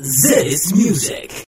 This music.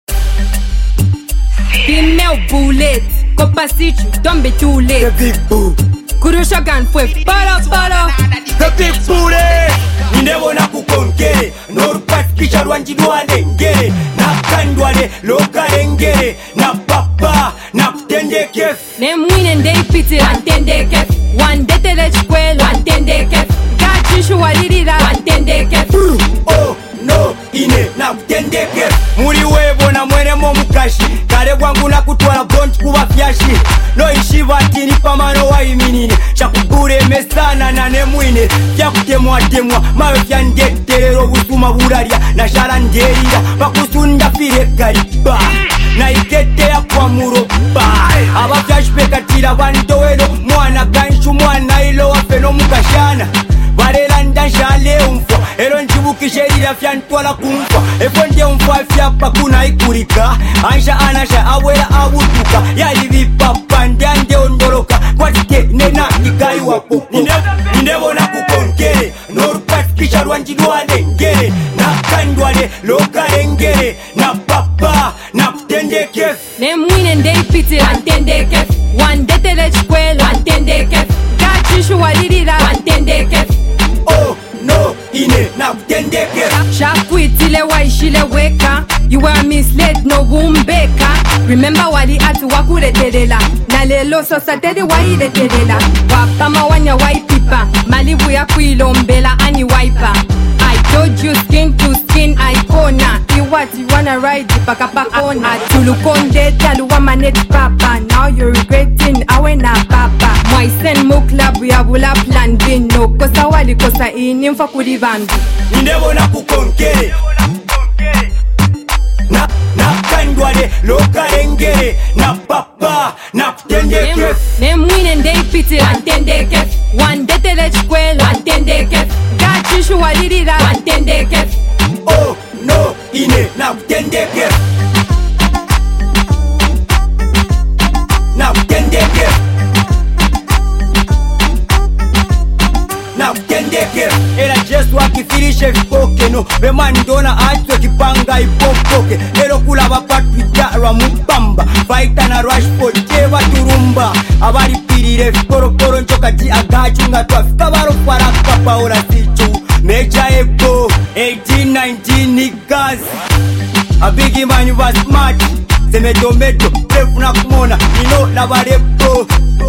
Female bullet, copa sítio, don't be too late. The big boo. Kurushagan fue para. The big bullet. Ndebona kukonkere norupatikisha lwanjidwale ngere nakandwale lokale ngere na papa nakutendeke Nemwine ndeipiti wantendeke wandetele chikwelo wantendeke gachishu walirira wantendeke oh no ine nakutendeke muri webona mwenemo mukashi kale gwangu nakutwala bonti kuba fyashi noishiva tini pamano waiminine shakubure mesana na nemwine fyakutemwatemwa mawe fyandeterero busuma burarya nashala nderira pakusunda fire kaliba naiketeya kwa muroba abafyashipekatira bandowero mwana ganshu mwana ilo wafeno mukashana barera ndanshale umfwa ero njibukisherira fyantwala kumfwa efo nje umfwa fyapa kuna ikurika ansha anasha awera abutuka yali vipapa ndande ondoroka kwatike nena ikai wapo ndebona kukonkere norupatikisha lwanjidwale ngere nakandwale lokale ngere na papa nakutendeke Nemwine ndeipiti wantendeke wandetele chikwelo wantendeke gachishu walirira wantendeke oh no ine nakutendeke shakwitile waishile weka you were misled no wumbeka remember wali atu wakuretelela na lelo sosatede wairetelela wapama wanya waipipa malibu ya kuilombela ani waipa I told you skin to skin icona iwat you wanna ride paka ona tulukonde taluwa manet papa now you're regretting awena papa mwaisen muklabu ya bula plan B no kosa wali kosa ini mfa kuribambi ndebona kukonkere nakandwale lokale ngere na papa nakutendeke Nemwine ndeipiti wantendeke wandetele chikwelo wantendeke gachishu walirira wantendeke oh no ine nakutendeke nakutendeke nakutendeke era jesu akifirishe vipokeno vemandona atwe kipanga ipopoke lero kulava patwitarwa mupamba faita na rashford tevaturumba avaripirire vikorokoro njokati agachunga twafika varofaraka paura sichu meja ego 1819 niggas abigi manyu va smart semedomedo prefuna kumona ino lavarepo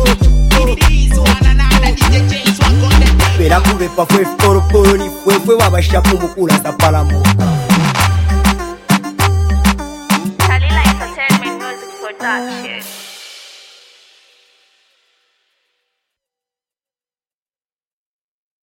pera kuvepa fwe vikorokoro ni fwefwe vavashapu mukula sapalamo Kalila Entertainment Music Production.